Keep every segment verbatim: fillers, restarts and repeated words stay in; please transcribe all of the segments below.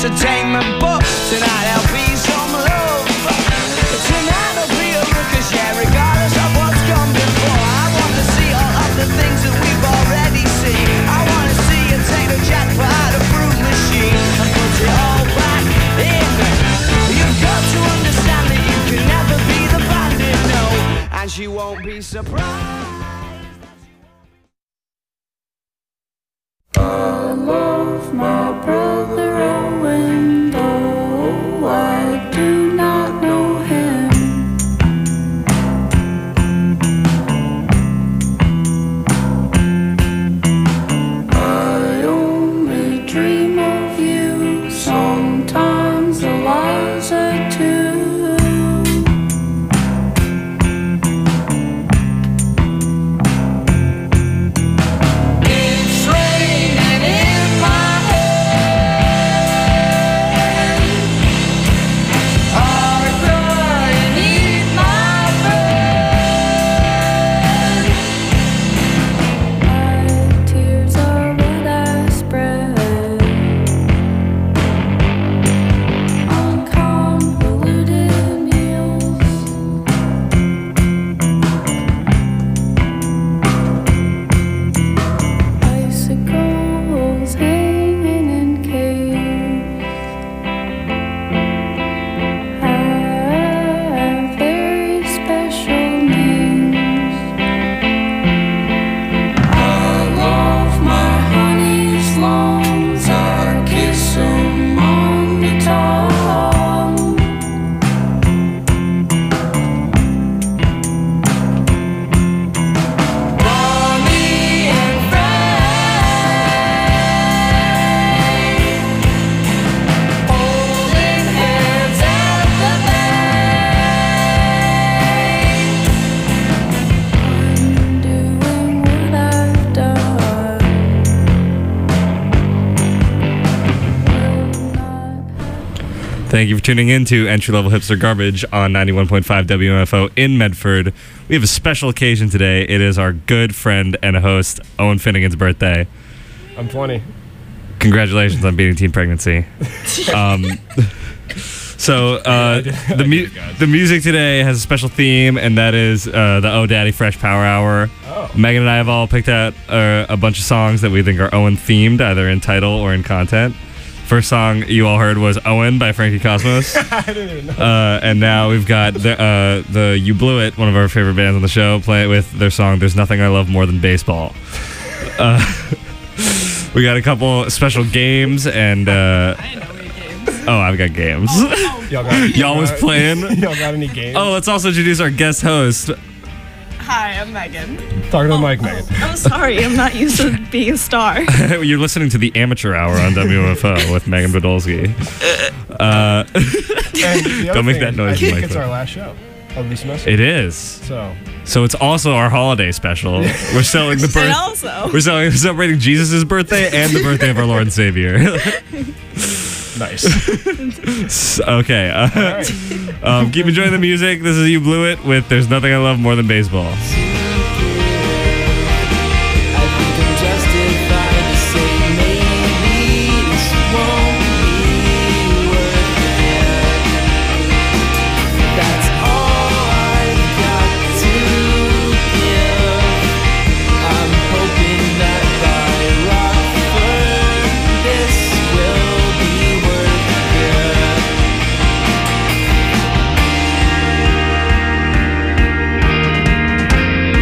entertainment, but tonight there'll be some love. Tonight will be a ruckus, yeah, regardless of what's gone before. I want to see all of the things that we've already seen. I want to see you take the jackpot out of fruit machine and put it all back in. You've got to understand that you can never be the bandit, no, and she won't be surprised. I love my brother Owen, though I do not know him. I only dream of you, sometimes Eliza too. Thank you for tuning in to Entry Level Hipster Garbage on ninety-one point five W M F O in Medford. We have a special occasion today. It is our good friend and host, Owen Finnegan's birthday. I'm twenty. Congratulations on beating teen pregnancy. um, so uh, the, mu- the music today has a special theme, and that is uh, the Oh Daddy Fresh Power Hour. Oh. Megan and I have all picked out uh, a bunch of songs that we think are Owen themed, either in title or in content. First song you all heard was Owen by Frankie Cosmos. I didn't even know. Uh, and now we've got the, uh, the You Blew It, one of our favorite bands on the show, play it with their song There's Nothing I Love More Than Baseball. Uh, we got a couple special games and... Uh, I didn't know we had games. oh, I've got games. Oh, oh. Y'all, got, Y'all was got- playing? Y'all got any games? Oh, let's also introduce our guest host. Hi, I'm Megan. Talking to Oh, the mic, oh, Megan. I'm sorry, I'm not used to being a star. You're listening to the Amateur Hour on W M F O with Megan Podolsky. Uh, And the other Don't make thing that is, noise I in think my it's phone. our last show of the semester. it is. So, So it's also our holiday special. We're selling the And birth. also, We're selling, celebrating Jesus' birthday and the birthday of our Lord and Savior. nice. Okay. Uh, All right. um, keep enjoying the music. This is You Blew It with There's Nothing I Love More Than Baseball. I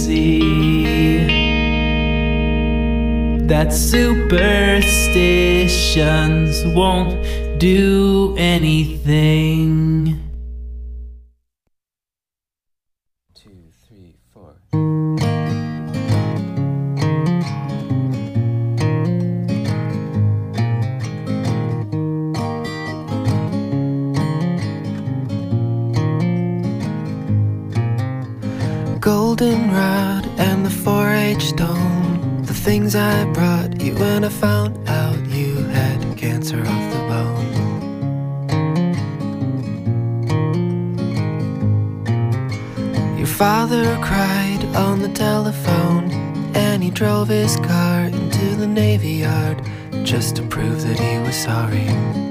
see that superstitions won't do anything. Two, three, four. Goldenrod and the four H stone, the things I brought you when I found out you had cancer of the bone. Your father cried on the telephone, and he drove his car into the Navy Yard just to prove that he was sorry.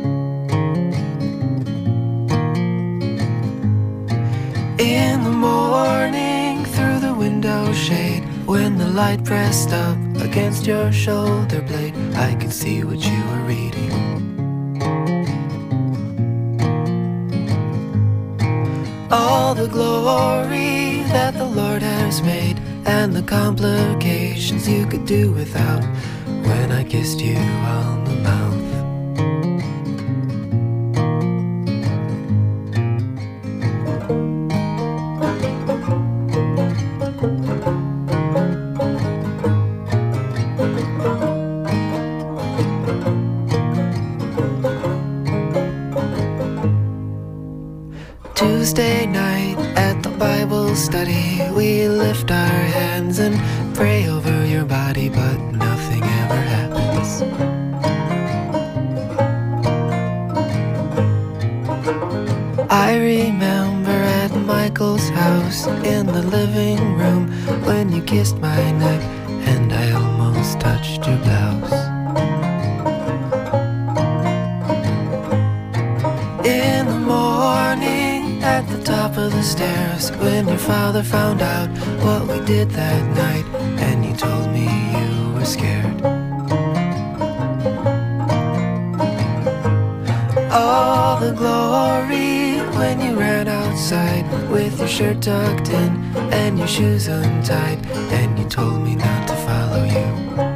In the morning, through the window shade, when the light pressed up against your shoulder blade, I could see what you were reading. All the glory that the Lord has made, and the complications you could do without, when I kissed you on the mouth. Tuesday night at the Bible study, we lift our hands and pray over your body, but nothing ever happens. I remember at Michael's house in the living room when you kissed my neck and I almost touched your blouse. In the morning at the top of the stairs, when your father found out what we did that night, and you told me you were scared. All the glory when you ran outside with your shirt tucked in and your shoes untied, and you told me not to follow you.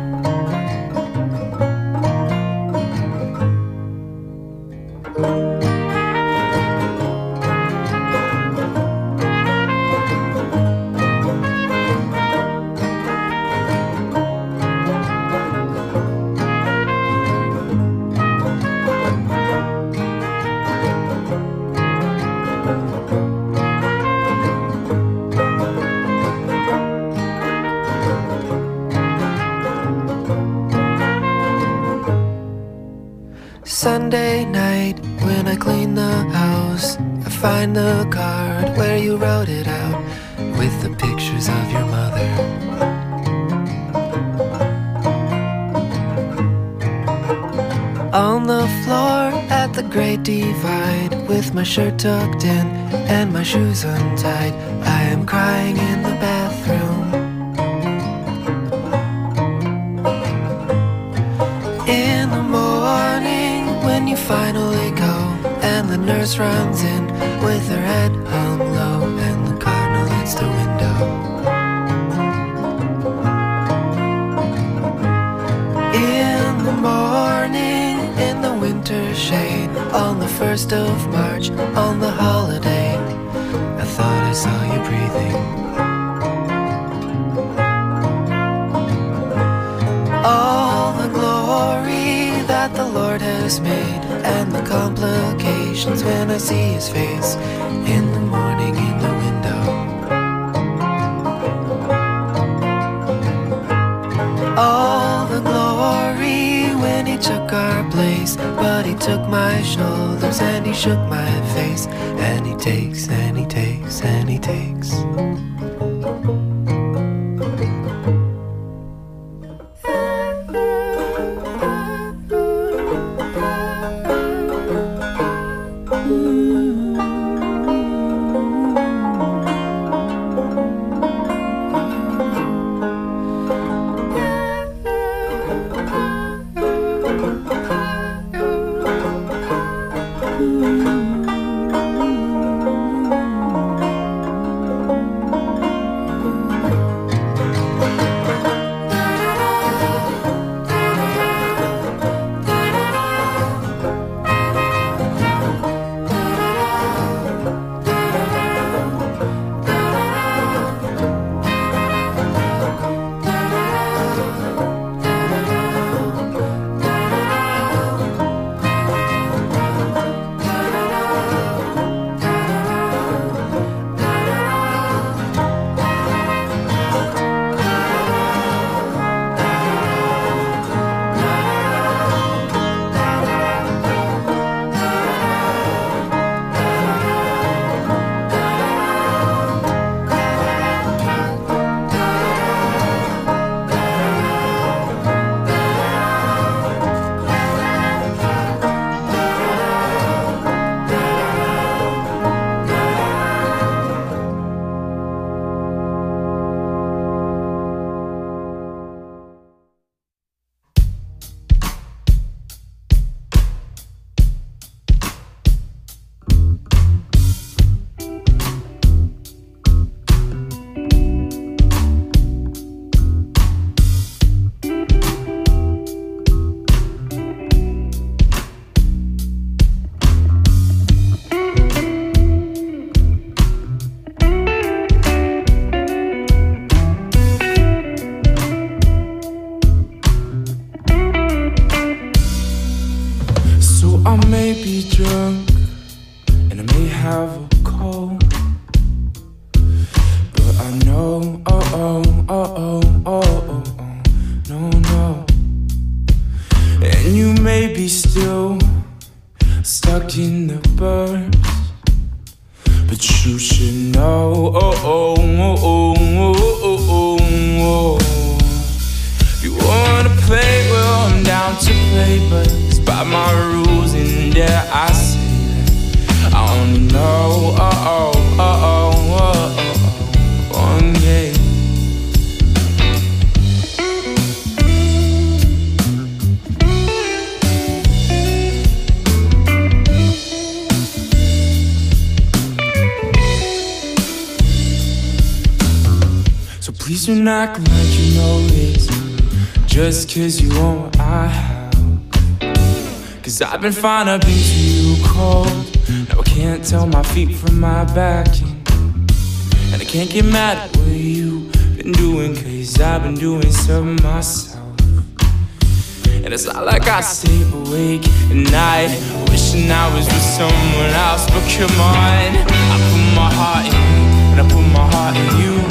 Sunday night, when I clean the house, I find the card where you wrote it out with the pictures of your mother. On the floor at the Great Divide, with my shirt tucked in and my shoes untied, I am crying in the bathroom. In the morning, when you finally go, and the nurse runs in with her head hung low, and the cardinal hits the window. In the morning, in the winter shade, on the first of March, on the holiday, I thought I saw you breathing. All the glory that the Lord has made, and the complications when I see his face in the morning in the window. All the glory when he took our place, but he took my shoulders and he shook my face, and he takes and he takes and he takes. I know. Oh, oh, oh, oh, oh, oh, oh. No, no. And you may be still stuck in the burbs, but you should know. Oh, oh, oh, oh, oh, oh, oh, oh. If you wanna play, well, I'm down to play, but it's by my rules, and yeah, I say that I only know. Oh, oh, oh, oh, oh, oh, oh, one game. So please do not act like you know this just cause you want what I have. Cause I've been fine, I've been too cold. Now I can't tell my feet from my back, and I can't get mad at what you've been doing, cause I've been doing something myself. And it's not like I stay awake at night wishing I was with someone else. But come on, I put my heart in you, and I put my heart in you.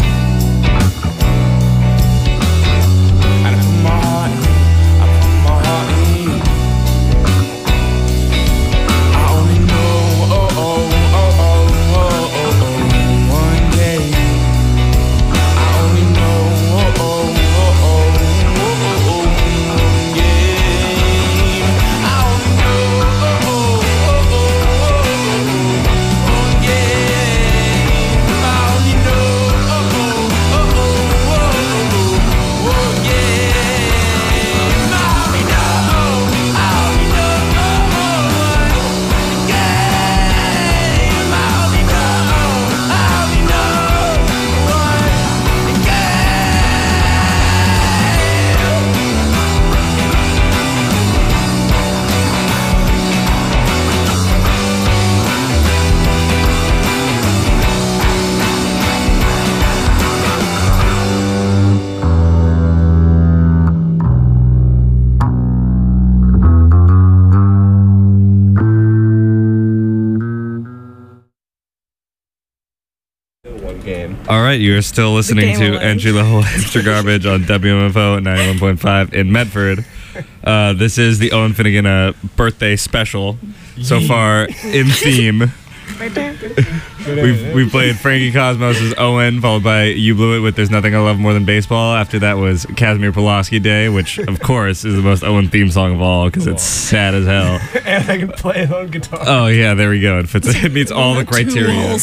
All right, you're still listening to Entry Level Extra Garbage on W M F O ninety-one point five in Medford. Uh, this is the Owen Finnegan uh, birthday special. So far, in theme. Right there. We've, we've played Frankie Cosmos' Owen, followed by You Blew It with There's Nothing I Love More Than Baseball. After that was Casimir Pulaski Day, which, of course, is the most Owen theme song of all because it's sad as hell. And I can play it on guitar. Oh, yeah, there we go. It fits. It meets all the criteria. Two whole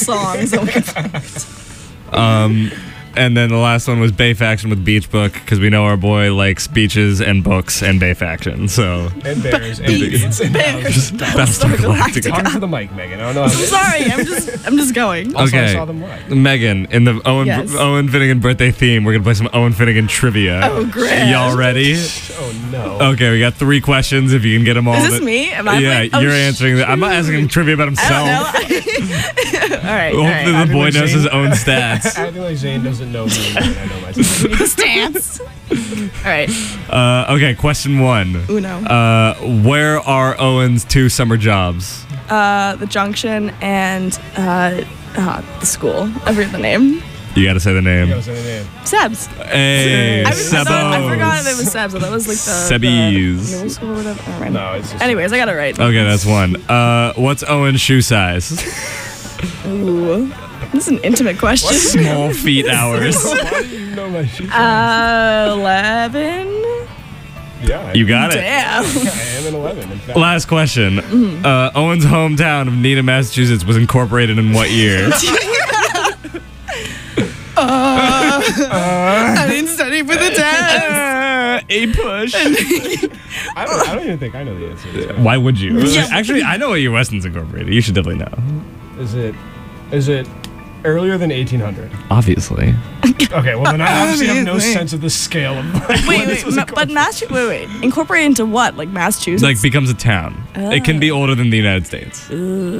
songs. Um, and then the last one was Bay Faction with Beach Book, because we know our boy likes beaches and books and Bay Faction. So and bears and Beats, beats and bears. Battlestar Galactica. Talk to the mic, Megan. I don't know. How I'm sorry. I'm just. I'm just going. Also, I Okay, saw them live. Megan, in the Owen Yes. Owen Finnegan birthday theme, we're gonna play some Owen Finnegan trivia. Oh, great. Y'all ready? Oh no. Okay, we got three questions. If you can get them all. Is this the- me? Am I? Yeah, like, oh, you're answering that. I'm not asking him trivia about himself. I don't know. all right. All Hopefully, right. the boy like knows Zane- his own stats. Acting like Zane doesn't know me, and I know myself. Stance. All right. Uh, okay, question one. Uno. Uh, where are Owen's two summer jobs? Uh, the Junction and uh, uh, the school. I forget the name. You gotta say the You name. gotta say the name. Sebs. Hey, I, was, I, thought, I Sebos. forgot if it was Sebs. That was like the, Sebbies. the middle school or whatever. Never mind. No, it's just. Anyways, I got it right. Okay, that's one. Uh, what's Owen's shoe size? Ooh. This is an intimate question. Small feet hours. Why do you know my shoe size? Uh, eleven. Yeah. I, You got it. Damn. I am an eleven. In fact. Last question. Uh, Owen's hometown of Needham, Massachusetts was incorporated in what year? Uh, I didn't study for the test. A push. I don't, I don't even think I know the answer. To this. Why would you? Yeah. Actually, I know what year Weston's incorporated. You should definitely know. Is it? Is it earlier than eighteen hundred? Obviously. Okay. Well, then I obviously have no Obviously. sense of the scale of. Like, Wait, when wait, this was ma- but Massachusetts. Wait, wait. Incorporated into what? Like Massachusetts? Like becomes a town. It can be older than the United States.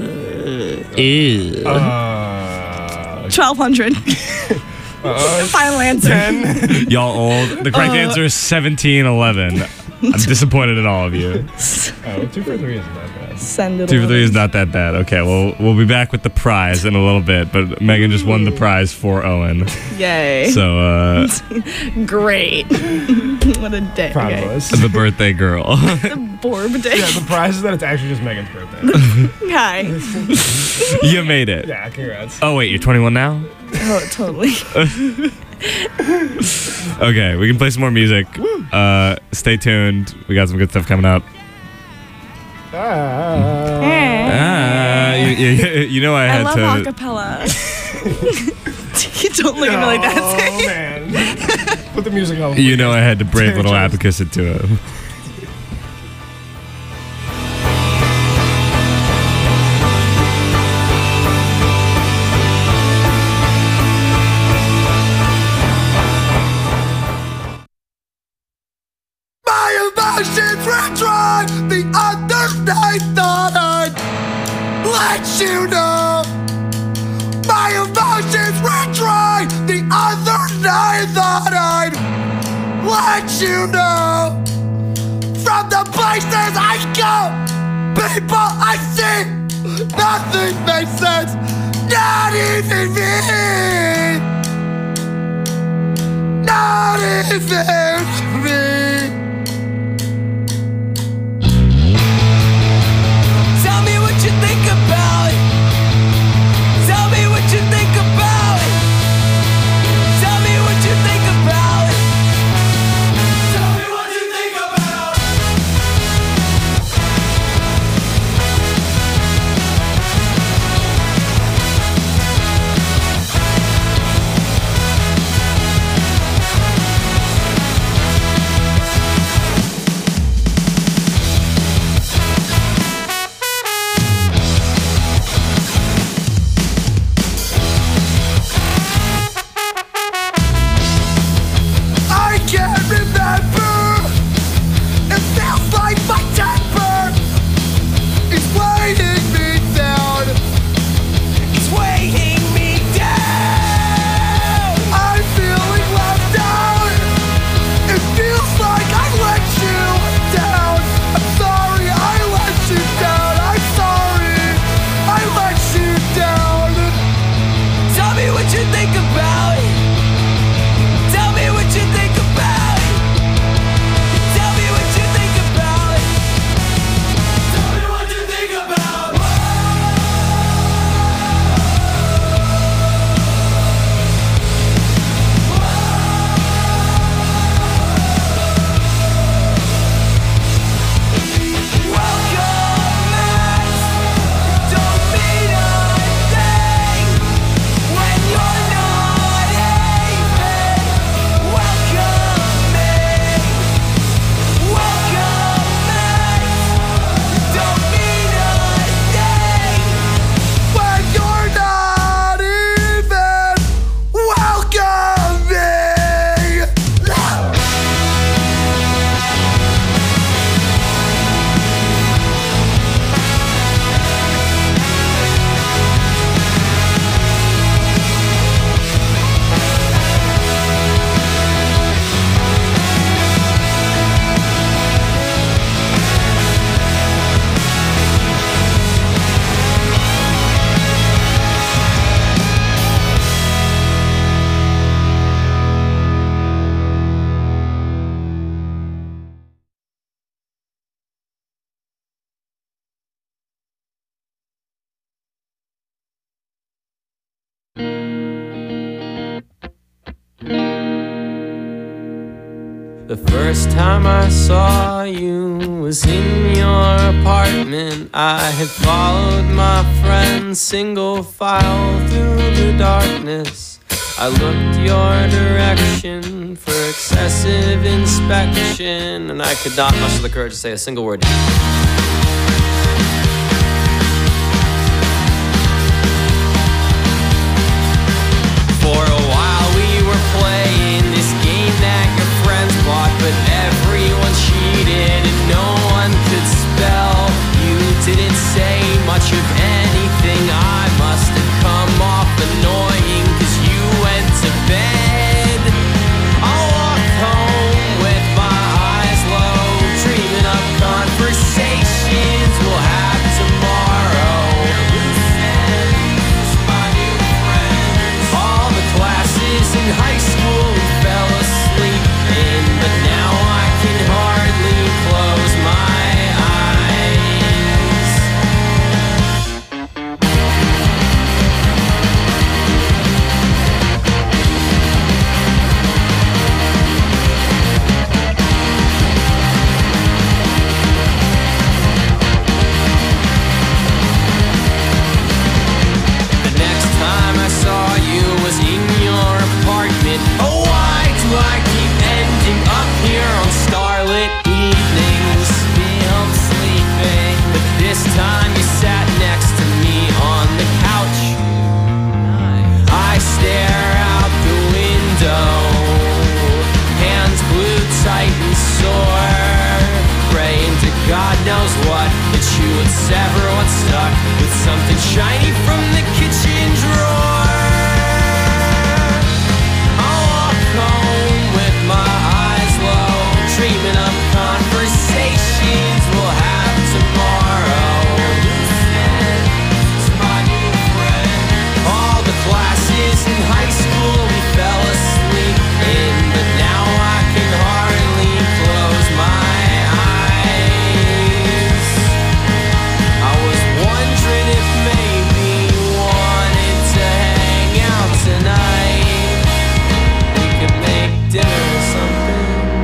Ew. Uh, twelve hundred. uh, Final answer. ten. Y'all old. The correct Uh, answer is seventeen eleven. I'm disappointed in all of you. Oh, two for three isn't that bad. send it. Two for over. three is not that bad. Okay, well, we'll be back with the prize in a little bit, but Megan just won the prize for Owen. Yay. So, uh, great. What a day. Proud Okay. of us. the birthday girl. The Borb day. Yeah, the prize is that it's actually just Megan's birthday. Hi. You made it. Yeah, congrats. Oh, wait, you're twenty-one now? Oh, totally. Okay, we can play some more music. Uh, stay tuned. We got some good stuff coming up. Ah. Ah, you, you, you know I I had love to. acapella. Don't look at me like that. Oh, man. Put the music on. You know I had to brave little abacus it to him. My emotions were dry. The other night thought I'd let you know. My emotions were dry. The other night thought I'd let you know. From the places I go, people I see, nothing makes sense. Not even me. Not even me. Tell me what you think about it. Tell me what you think about it. Tell me what you think about it. Tell me what you think about it. I can't remember. It feels like my temper is weighing me down. It's weighing me down. I'm feeling left out. It feels like I let you down. I'm sorry I let you down. I'm sorry I let you down. Tell me what you think about it. Tell me what you think about it. Tell me what you think about it. Tell me what you think about it. Welcome back. Don't mean a thing when you're not even welcoming. Welcome back. Don't mean a thing when you're not even welcoming. The first time I saw you was in your apartment. I had followed my friend's single file through the darkness. I looked your direction for excessive inspection, and I could not muster the courage to say a single word. For a while we were playing this game that your friends bought, but everyone cheated and no one could spell. You didn't say much of anything. I must have come off annoying, cause you went to bed. I walked home with my eyes low, dreaming of conversation. in high school we fell asleep in, but now I can hardly close my eyes. The next time I saw you was in your apartment. Oh, why do I keep ending up here on starlit evenings? Still sleeping, but this time you sat next to me on the couch. I stare out the window, hands glued tight and sore, praying to God knows what, that you would sever what's stuck with something shiny from the kitchen drawer. I'll walk home with my eyes low, dreaming of conversations we'll have tomorrow. To my new friend. All the classes in high school we fell asleep in, but now I can hardly close my eyes. I was wondering if maybe you wanted to hang out tonight. We could make dinner or something.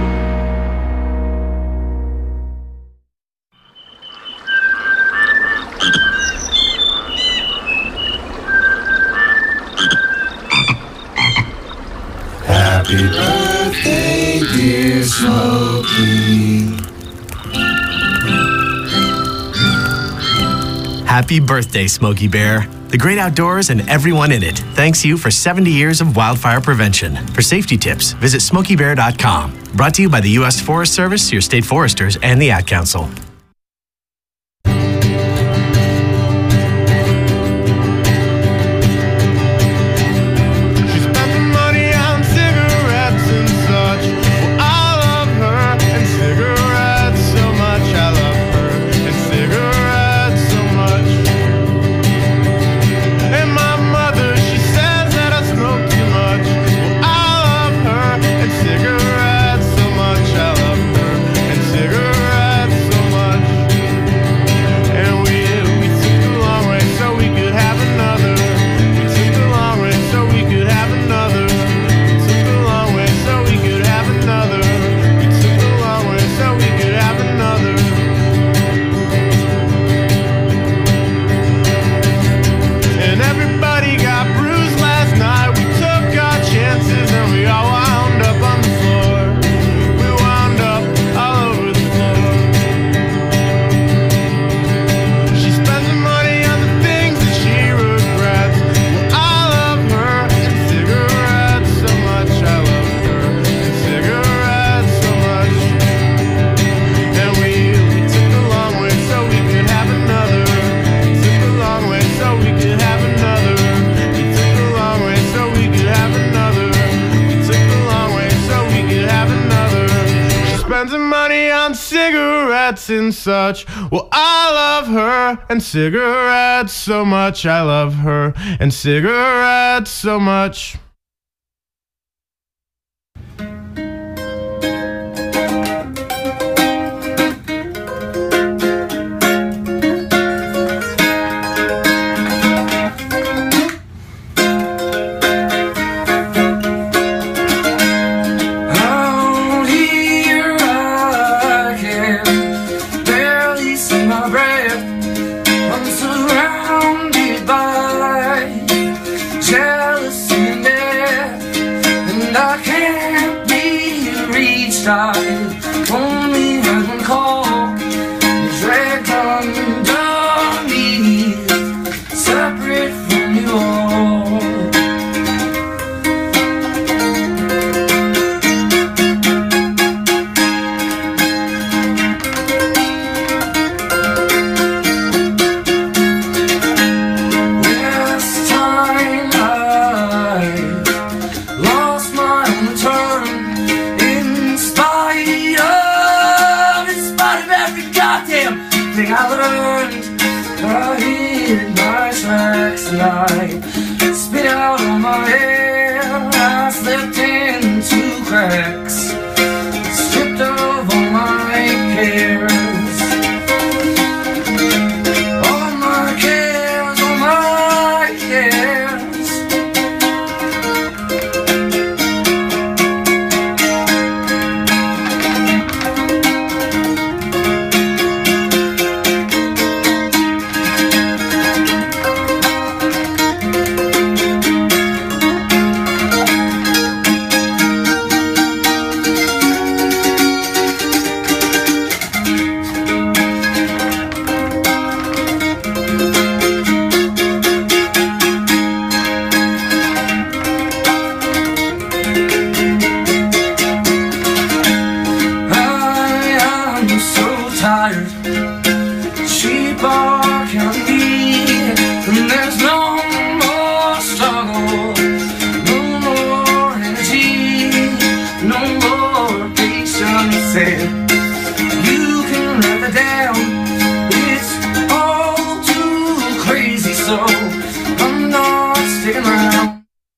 Happy birthday, dear Smokey. Happy birthday, Smokey Bear. The great outdoors and everyone in it thanks you for seventy years of wildfire prevention. For safety tips, visit smokey bear dot com. Brought to you by the U S Forest Service, your state foresters, and the Ad Council. She's spending money on cigarettes and such. Well, I love her and cigarettes so much. I love her and cigarettes so much. And my mother, she says that I smoke too much. Well, I love her and cigarettes so much. I love her and cigarettes so much. And we we took the long way so we could have another. We took the long way so we could have another. We took the long way so we could have another. We took the long way so we could have another. And everybody got bruised last night. We took our chances and we all wound up on the floor. We wound up all over the floor. She spends her money on the things that she regrets. Well, I love her and cigarettes so much. I love her and cigarettes so much. And we, we took the long way so we could have another. We took the long way so we could have another. We took the long way so we could have another. We took the long way so we could have another. She spends her money on cigarettes and such. Well, I love her and cigarettes so much. I love her and cigarettes so much. Out here I can barely see my breath. I'm surrounded by jealousy and death, and I can't be reached. I only heard one call, dragged underneath, separate from you all. Last time I lost my own turn, in spite of, in spite of every goddamn thing I learned. I hid my tracks and I spit out all my hair. I slept ex, stripped of all my cares, all my cares, all my cares. Sheep are counting me, and there's no more struggle, no more energy, no more patience. And you can let it down, it's all too crazy, so I'm not sticking around.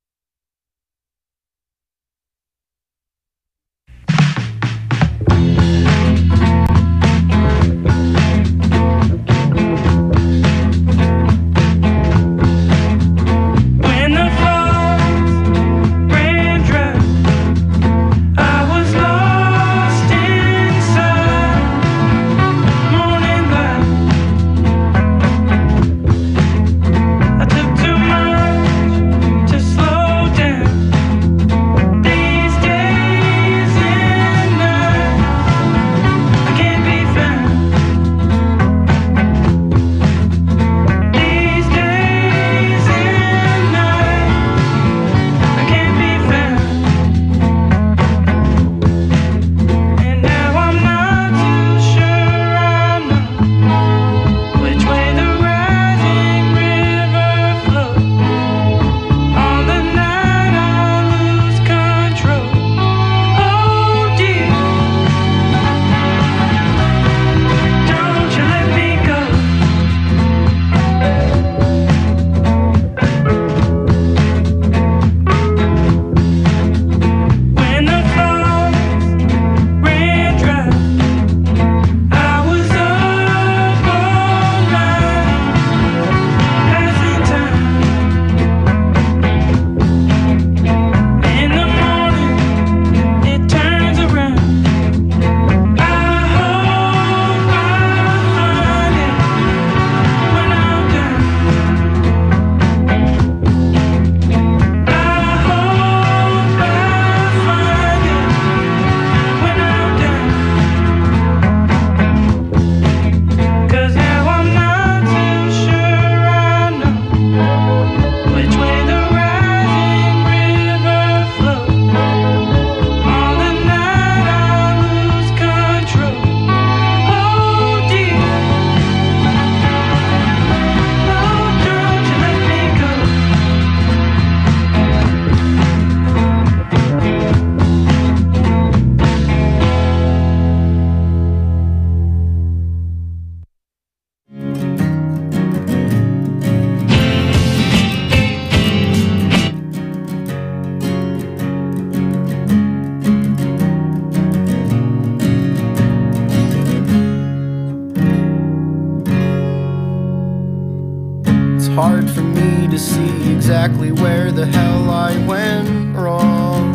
Hard for me to see exactly where the hell I went wrong.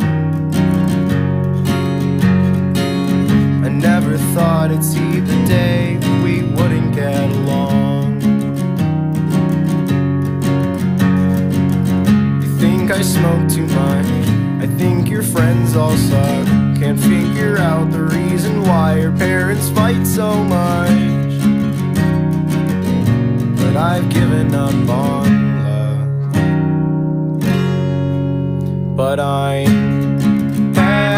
I never thought I'd see the day we wouldn't get along. You think I smoke too much, I think your friends all suck. Can't figure out the reason why your parents fight so much. But I've given up on love. But I'm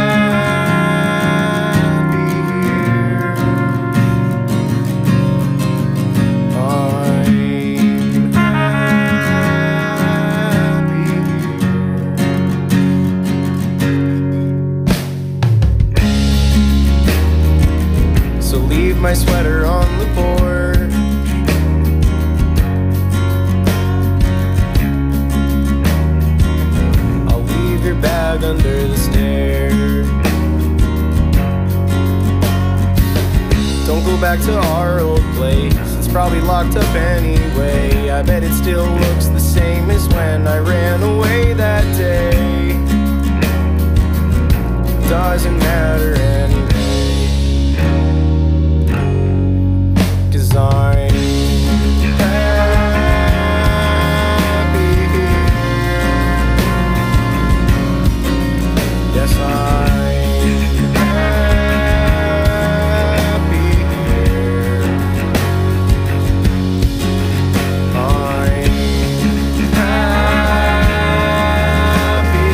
happy here. I'm happy here. So leave my sweater on the porch. Bag under the stairs. back to our old place. It's probably locked up anyway. I bet it still looks the same as when I ran away that day. Doesn't matter anyway, 'cause I'm happy here. Yes, I'm happy here. I'm happy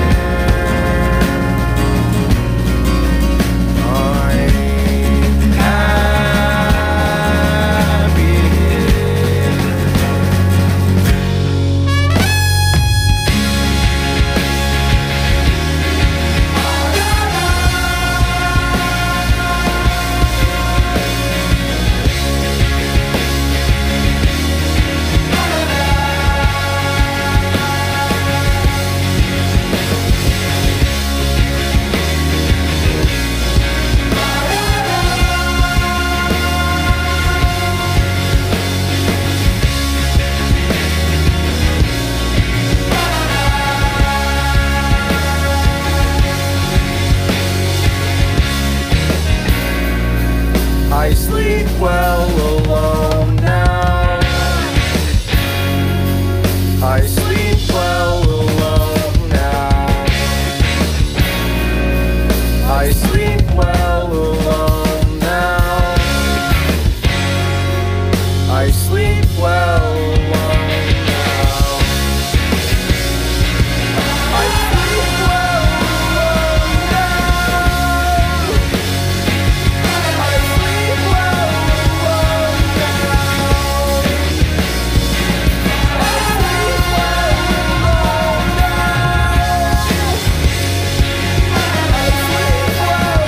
I sleep well alone now. I sleep well alone now. I sleep well alone now. I sleep well alone now. I sleep well alone now. I sleep well alone now. I sleep well alone now. I sleep well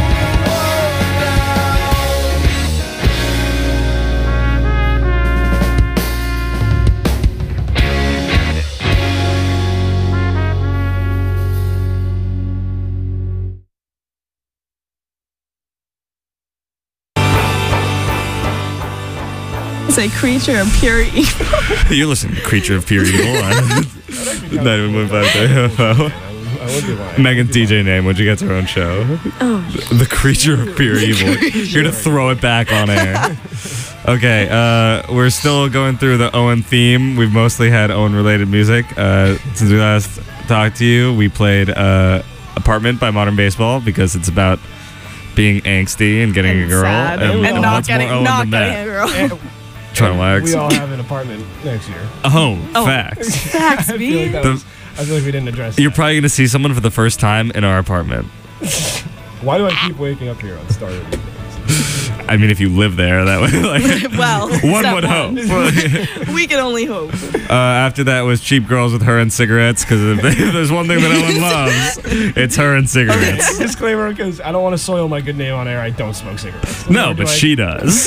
It's a creature of pure evil. You're listening to Creature of Pure Evil on ninety-one point five W F O. Megan's D J name when she gets her own show. Oh. The Creature of Pure Evil. You're gonna throw it back on air. Okay, uh, we're still going through the Owen theme. We've mostly had Owen-related music. Uh, since we last talked to you, we played uh, Apartment by Modern Baseball because it's about being angsty and getting a girl. Sad. And, and not what's more getting, Owen not than getting that? a girl. Trying to wax. We all have an apartment next year. Oh, Oh. facts. Facts, I feel B. like that The- was, I feel like we didn't address You're that. probably going to see someone for the first time in our apartment. Why do I keep waking up here on Star Wars? I mean, if you live there, that would like Well, one step would one. hope. We can only hope. Uh, after that was Cheap Girls with Her and Cigarettes, because if, if there's one thing that Ellen loves, it's her and cigarettes. Disclaimer, because I don't want to soil my good name on air. I don't smoke cigarettes. No, Nor do but I- she does.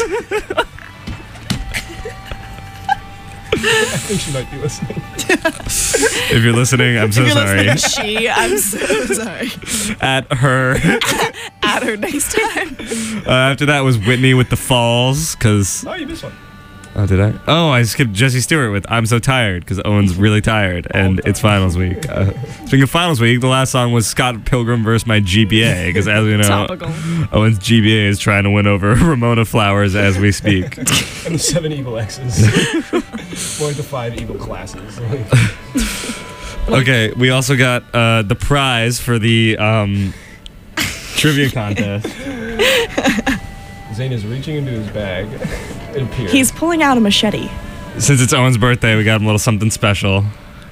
I think she might be listening. If you're listening, I'm so if you're sorry. listening, she, I'm so sorry. At her. At her next time. Uh, after that was Whitney with The Falls, because... Oh, you missed one. Oh, did I? Oh, I skipped Jesse Stewart with I'm So Tired, because Owen's really tired, and it's finals week. Uh, speaking of finals week, the last song was Scott Pilgrim versus my G B A, because as we know, Topical. Owen's G B A is trying to win over Ramona Flowers as we speak. And the seven evil X's. Or the five evil classes. Okay, we also got uh, the prize for the um, trivia contest. Zane is reaching into his bag. It appears. He's pulling out a machete. Since it's Owen's birthday, we got him a little something special.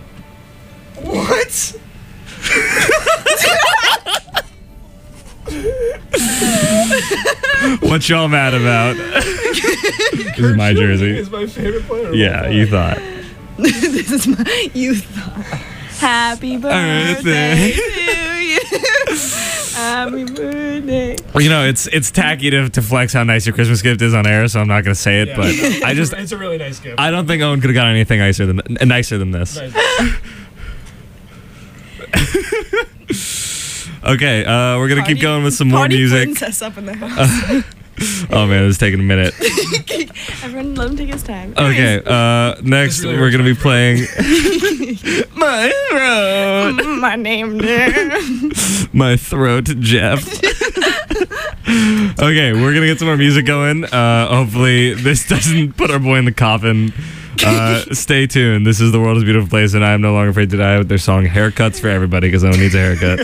What? What y'all mad about? This is my jersey. Is my favorite player. of Yeah, all time. you thought. This is my. You thought. Happy birthday to you. Happy birthday. Well, you know, it's it's tacky to, to flex how nice your Christmas gift is on air, so I'm not going to say it, Yeah, but no, I just... It's a really nice gift. I don't think Owen could have got anything nicer than uh, nicer than this. Nice. Okay, uh, we're gonna Party- keep going with some more party music. princess up in the house. Oh man, it's taking a minute. Everyone, let him take his time. Okay, uh, next we're gonna be playing My Throat. My name there. My Throat, Jeff. Okay, we're gonna get some more music going. Uh, hopefully this doesn't put our boy in the coffin. Uh, stay tuned. This is The World is a Beautiful Place, and I am no longer afraid to die with their song Haircuts for Everybody, because no one needs a haircut.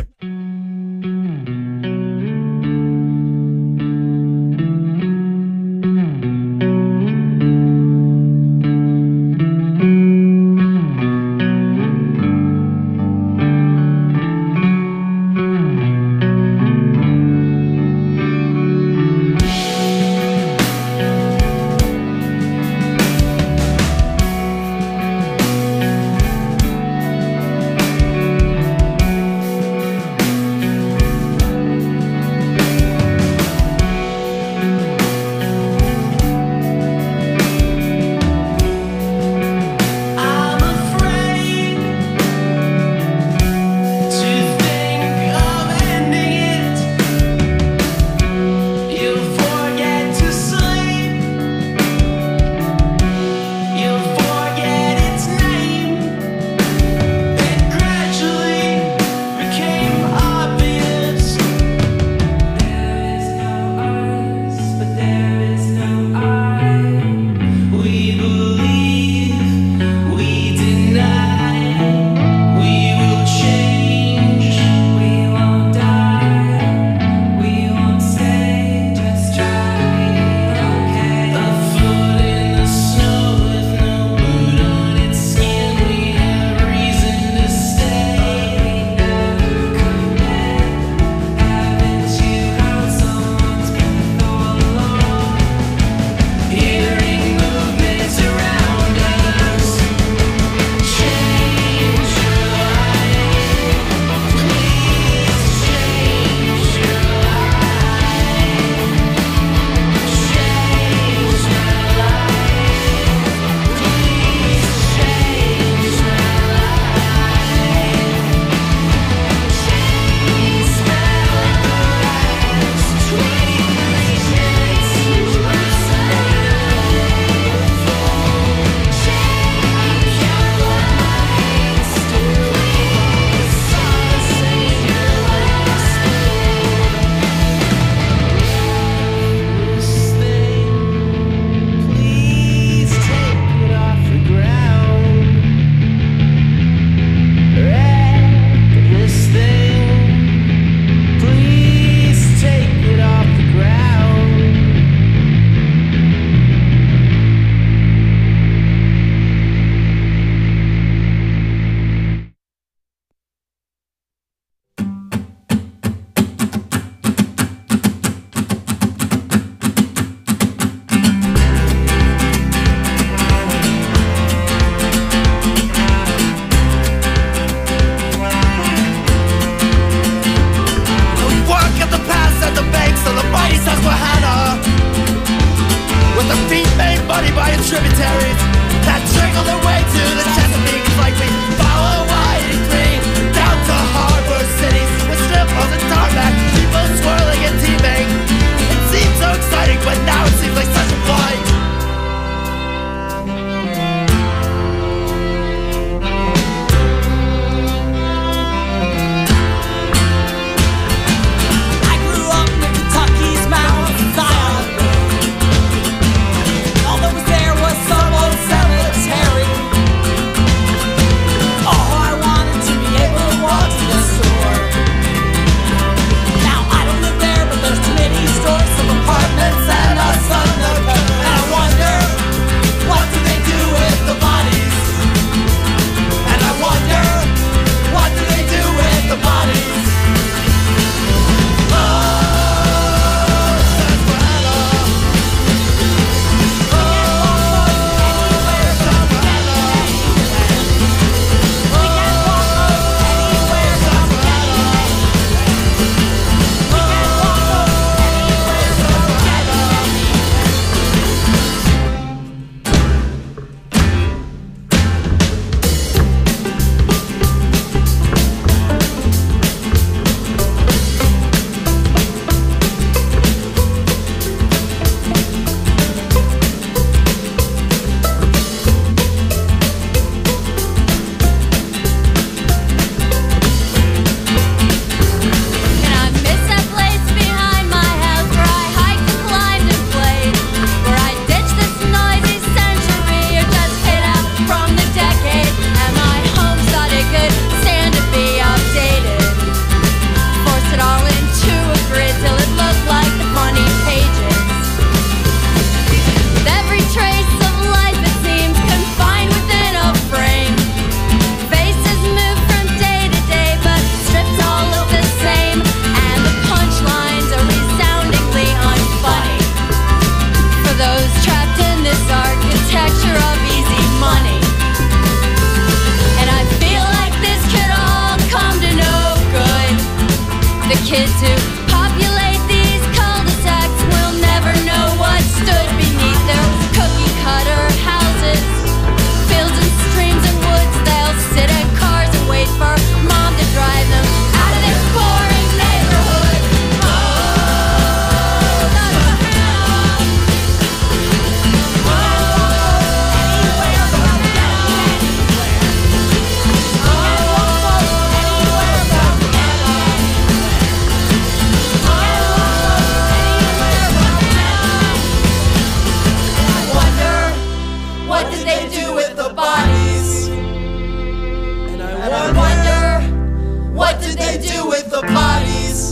the kids who populate these cul-de-sacs will never know what stood beneath those cookie cutter houses. Fields and streams and woods, they'll sit in cars and wait for mom to drive them out of this boring neighborhood. Oh, that's a hell. Oh, anywhere but down. Oh, anywhere but down. Oh, anywhere but down. I wonder, what did they do with the bodies? And I wonder, what did they do with the bodies?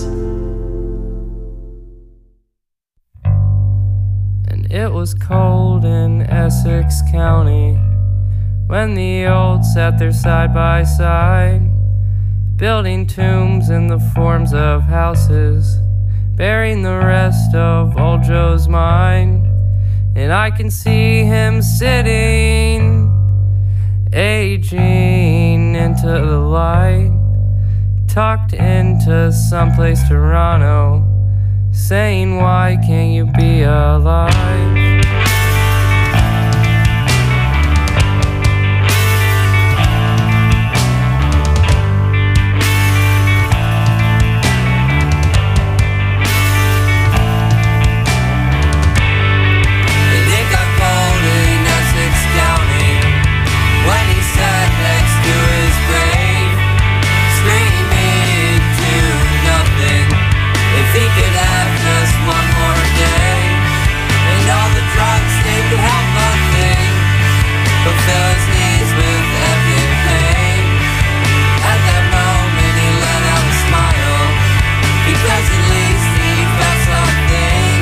And it was cold in Essex County when the old sat there side by side, building tombs in the forms of houses, burying the rest of old Joe's mind. And I can see him sitting, aging into the light, tucked into someplace Toronto, saying, why can't you be alive? And it got cold in Essex County when he sat next to his grave, screaming to nothing if he could have just one more day. And all the drugs, they could help nothing but fill his knees with epic pain. At that moment he let out a smile, because at least he felt something.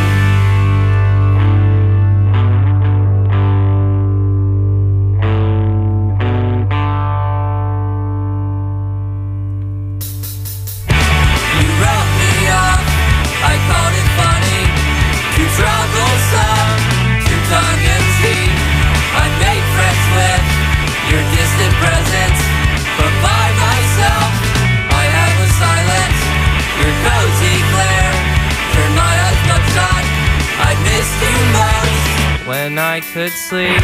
You wrote me off, I called it funny, too troublesome, too tongue-in-cheek. I made friends with your distant presence, but by myself I had was silence. Your cozy glare turned my eyes bloodshot. I missed you most When I could sleep,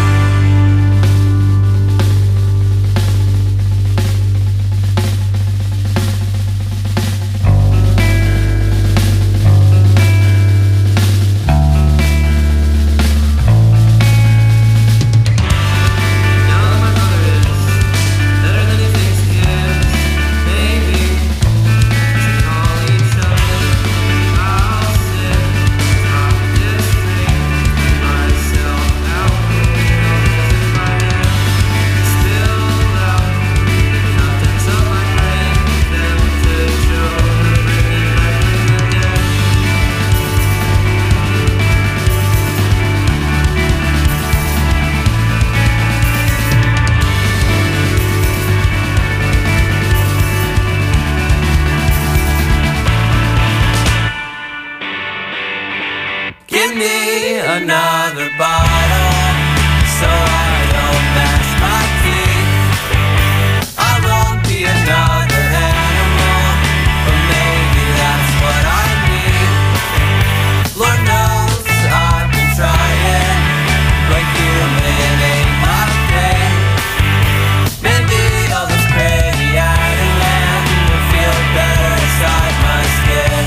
give me another bottle so I don't mash my teeth. I won't be another animal, but maybe that's what I need. Lord knows I've been trying, but human ain't my thing. Maybe all this pretty Ireland will feel better inside my skin.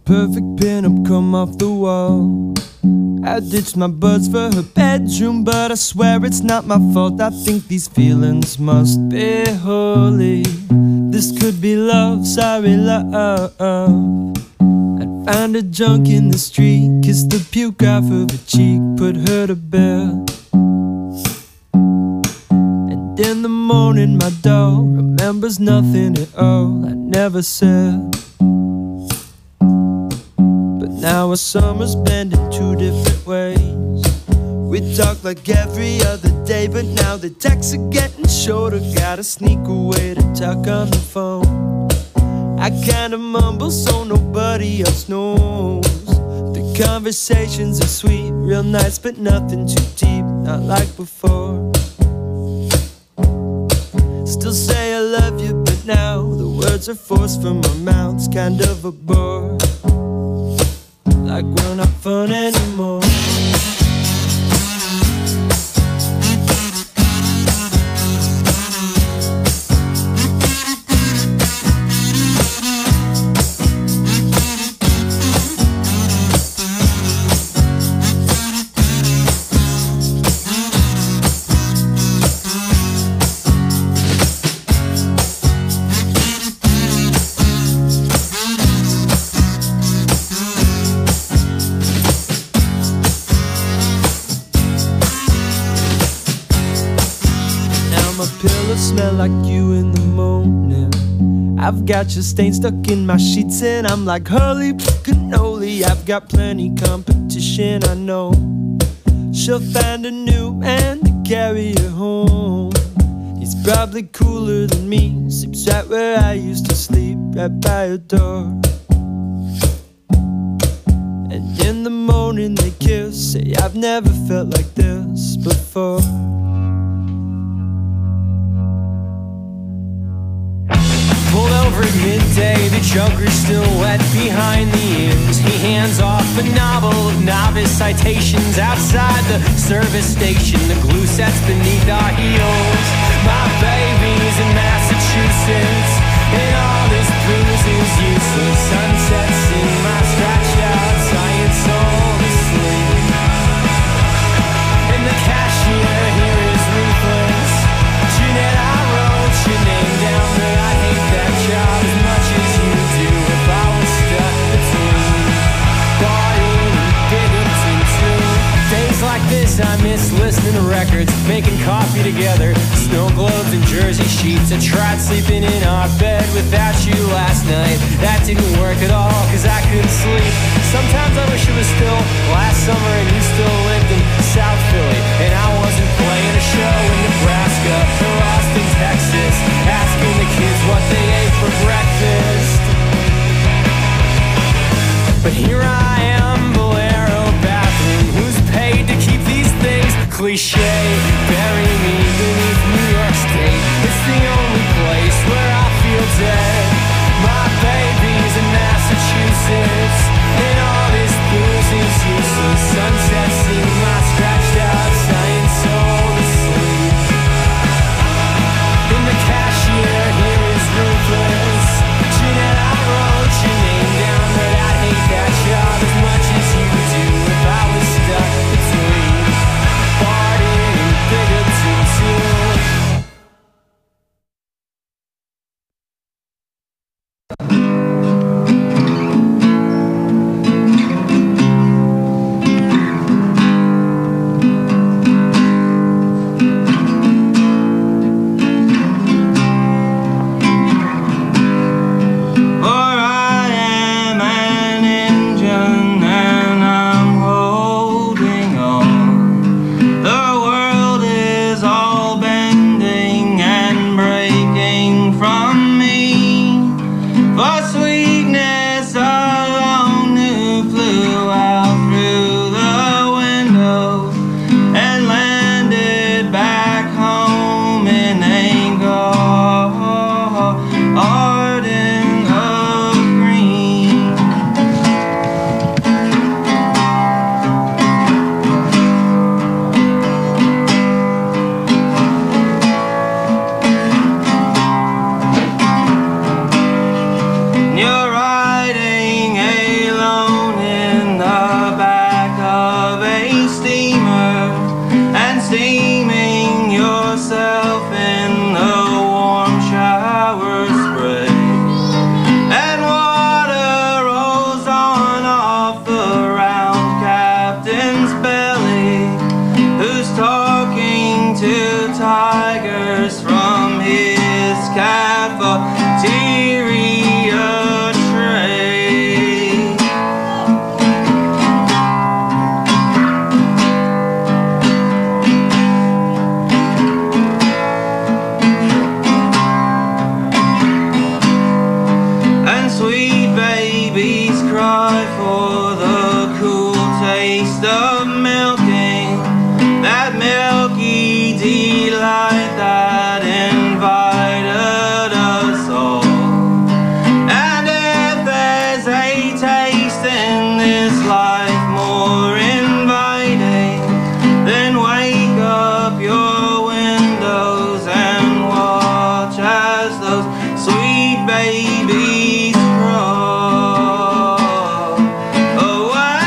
perfect pinup come off the wall. I ditched my buds for her bedroom, but I swear it's not my fault. I think these feelings must be holy. This could be love, sorry love. I'd find a junk in the street, kiss the puke off of her cheek, put her to bed. And in the morning my doll remembers nothing at all I never said. Now our summers bend in two different ways. We talk like every other day, but now the texts are getting shorter. Gotta sneak away to talk on the phone. I kinda mumble so nobody else knows. The conversations are sweet, real nice, but nothing too deep, not like before. Still say I love you, but now the words are forced from my mouth. It's kind of a bore, like we're not fun anymore. Smell like you in the morning. I've got your stain stuck in my sheets and I'm like holy cannoli. I've got plenty competition, I know. She'll find a new man to carry her home. He's probably cooler than me, sleeps right where I used to sleep, right by her door. And in the morning they kiss, say I've never felt like this before. Pulled over at midday, the junker's still wet behind the ears. He hands off a novel of novice citations outside the service station. The glue sets beneath our heels. My baby's in Massachusetts, and all this booze is useless. Sunsets in my scratched out science all asleep. And the cashier here is ruthless. Jeanette, I wrote your name down, but I hate that job as much as you do. If I was stuck between Barton and Binghamton too. Days like this I miss listening to records, making coffee together, snow globes and jersey sheets. I tried sleeping in our bed without you last night. That didn't work at all, cause I couldn't sleep. Sometimes I wish it was still last summer and you still lived in South Philly, and I wasn't playing a show in Nebraska or Austin, Texas, asking the kids what they ate for breakfast. But here I am, Bolero bathroom. Who's paid to keep these things cliche? Bury me beneath New York State. It's the only place where I feel dead. My baby's in Massachusetts, and all this booze is useless. Sunsets in my scratched out science soul asleep. And the cashier here is ruthless. Jeanette, I wrote your name down, but I hate that job as much as you do. If I was stuck between Barton and Binghamton too. milking that milky delight that invited us all. And if there's a taste in this life more inviting, then wake up your windows and watch as those sweet babies crawl away.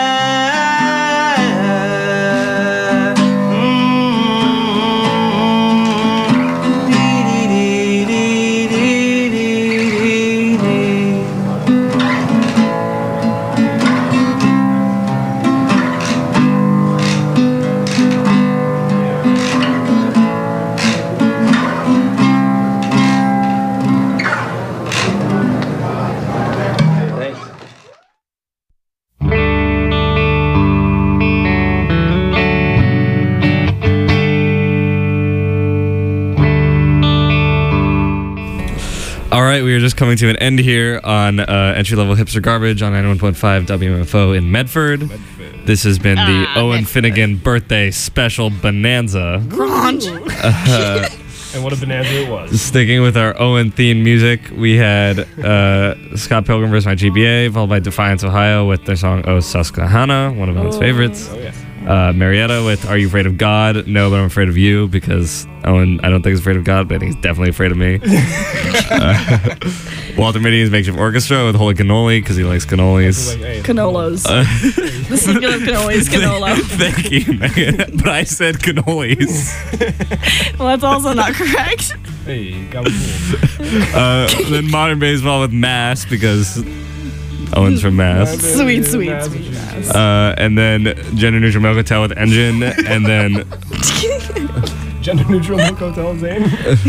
All right, we are just coming to an end here on uh, entry-level hipster garbage on ninety-one point five W M F O in Medford. Medford. This has been the Ah, Owen Medford. Finnegan birthday special bonanza. Crunch. Uh, And what a bonanza it was. Sticking with our Owen themed music, we had uh, Scott Pilgrim versus My G B A, followed by Defiance, Ohio with their song Oh Susquehanna, one of Owen's favorites. Oh, yeah. Uh, Marietta with Are You Afraid of God? No, but I'm afraid of you, because Owen, I don't think he's afraid of God, but I think he's definitely afraid of me. uh, Walter Mitty's Makeshift Orchestra with Holy Cannoli, because he likes cannolis. Canolos. Uh, The singular cannoli canolo. Thank you, Megan. But I said cannolis. Well, that's also not correct. Hey, got me cool. Uh, then Modern Baseball with Mass, because Owen's from Mass. Sweet, sweet, sweet. Uh, and then Gender Neutral Milk Hotel with Engine, and then Gender neutral milk hotel, Zane.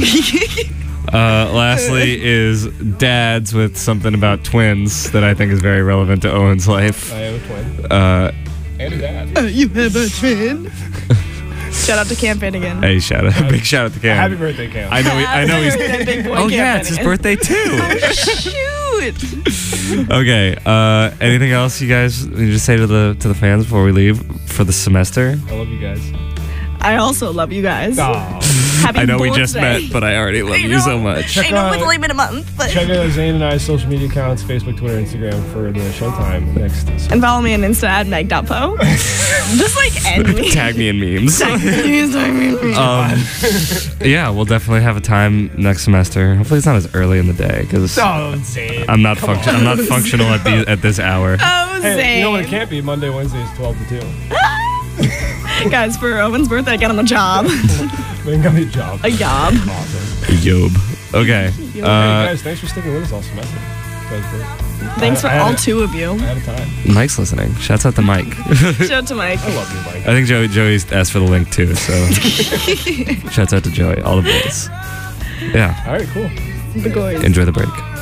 uh, lastly is Dads with something about twins that I think is very relevant to Owen's life. I have a twin. Uh, And a dad. Uh, you have a twin. Shout out to Cam Finnegan. hey, shout out, big shout out to Cam. Happy birthday, Cam. I know, he, I know he's. Big boy Oh Cam yeah, it's his Finnegan. birthday too. Oh, shoot. Okay. Uh, anything else you guys need to say to the to the fans before we leave for the semester? I love you guys. I also love you guys. Aw. Happy I know we just birthday. met, but I already love I you so know. much. I know it's only been a month, but Check out Zane and I's social media accounts, Facebook, Twitter, Instagram for the showtime next. and follow me on Insta at meg dot po. Just like end me. Tag me in memes. Please tag me in memes. Um, yeah, we'll definitely have a time next semester. Hopefully, it's not as early in the day because Oh, Zane. I'm not Come function. on. I'm not functional at the at this hour. Oh, Hey, you know what? It Zane. can't be Monday, Wednesdays, twelve to two. Guys, for Owen's birthday, I got him a job. Then got me a job. A job. Awesome. Yob. Okay. hey Uh, guys, thanks for sticking with us all semester. That was great. Thanks for I- I all had a- two of you. I had a time. Mike's listening. Shouts out to Mike. Shout out to Mike. I love you, Mike. I think Joey Joey asked for the link too. So shouts out to Joey. All the boys. Yeah. All right, cool. The goys. Enjoy the break.